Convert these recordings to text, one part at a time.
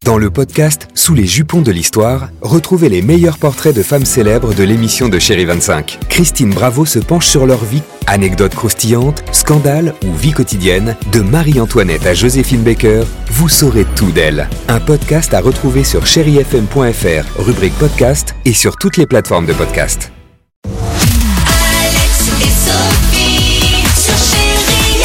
Dans le podcast Sous les jupons de l'histoire, retrouvez les meilleurs portraits de femmes célèbres de l'émission de Chérie 25. Christine Bravo se penche sur leur vie, anecdotes croustillantes, scandales ou vie quotidienne. De Marie-Antoinette à Joséphine Baker, vous saurez tout d'elle. Un podcast à retrouver sur chérifm.fr, rubrique podcast et sur toutes les plateformes de podcast. Alex et Sophie sur Chérie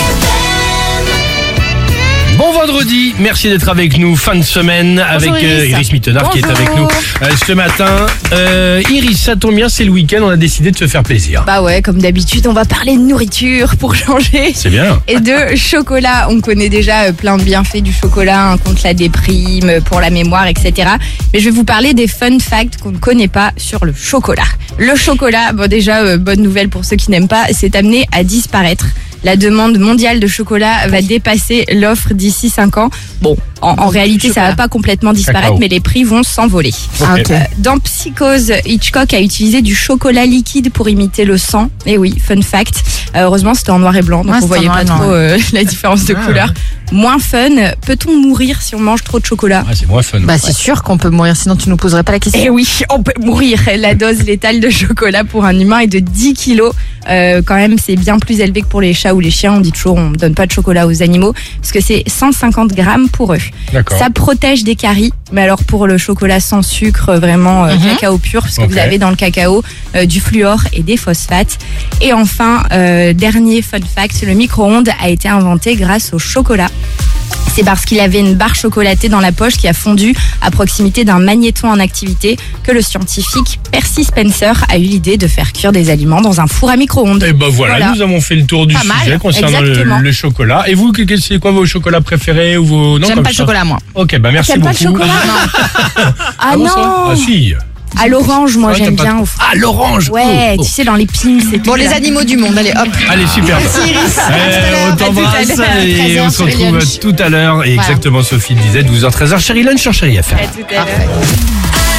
FM. Bon vendredi, merci d'être avec nous, fin de semaine avec Iris Mittenard qui est avec nous ce matin. Iris, ça tombe bien, c'est le week-end, on a décidé de se faire plaisir. Bah ouais, comme d'habitude, on va parler de nourriture pour changer. C'est bien. Et de chocolat. On connaît déjà plein de bienfaits du chocolat, contre la déprime, pour la mémoire, etc. Mais je vais vous parler des fun facts qu'on ne connaît pas sur le chocolat. Le chocolat, bon déjà, bonne nouvelle pour ceux qui n'aiment pas, c'est amené à disparaître. La demande mondiale de chocolat va dépasser l'offre d'ici 5 ans. Bon, en réalité, ça va pas complètement disparaître, Cacao. mais les prix vont s'envoler. Ok. Dans Psychose, Hitchcock a utilisé du chocolat liquide pour imiter le sang. Et oui, fun fact. Heureusement, c'était en noir et blanc, donc Ouais, on voyait c'était pas en noir et trop la différence de couleur. Moins fun. Peut-on mourir si on mange trop de chocolat ? Ah, c'est moins fun. Bah, c'est sûr qu'on peut mourir, sinon tu nous poserais pas la question. Eh oui, on peut mourir. La dose létale de chocolat pour un humain est de 10 kilos. Quand même, c'est bien plus élevé que pour les chats ou les chiens. On dit toujours, on ne donne pas de chocolat aux animaux, parce que c'est 150 grammes pour eux. D'accord. Ça protège des caries. Mais alors pour le chocolat sans sucre, vraiment cacao pur, parce que Ok. vous avez dans le cacao du fluor et des phosphates. Et enfin, dernier fun fact, le micro-ondes a été inventé grâce au chocolat. C'est parce qu'il avait une barre chocolatée dans la poche qui a fondu à proximité d'un magnéton en activité que le scientifique Percy Spencer a eu l'idée de faire cuire des aliments dans un four à micro-ondes. Et ben voilà, nous avons fait le tour du Pas mal, sujet concernant exactement. le chocolat. Et vous, c'est quoi vos chocolats préférés ou vos... Non, J'aime comme pas le ça. chocolat, moi. Ok, bah merci T'aimes beaucoup. pas le chocolat ? Ah bon, non ça Ah si. À l'orange, moi Ouais, j'aime t'aimes pas bien. trop. Ah, l'orange. Ouais, Oh, tu sais, dans les pins, c'est tout. Bon, les là. animaux du monde, allez hop. Allez, super. On t'embrasse À tout à l'heure, et on 13h se sur retrouve Lunch. tout à l'heure. Et Voilà. exactement, Sophie le disait, 12h, 13h, Chérie Lunch sur Chérie FM. À tout à l'heure.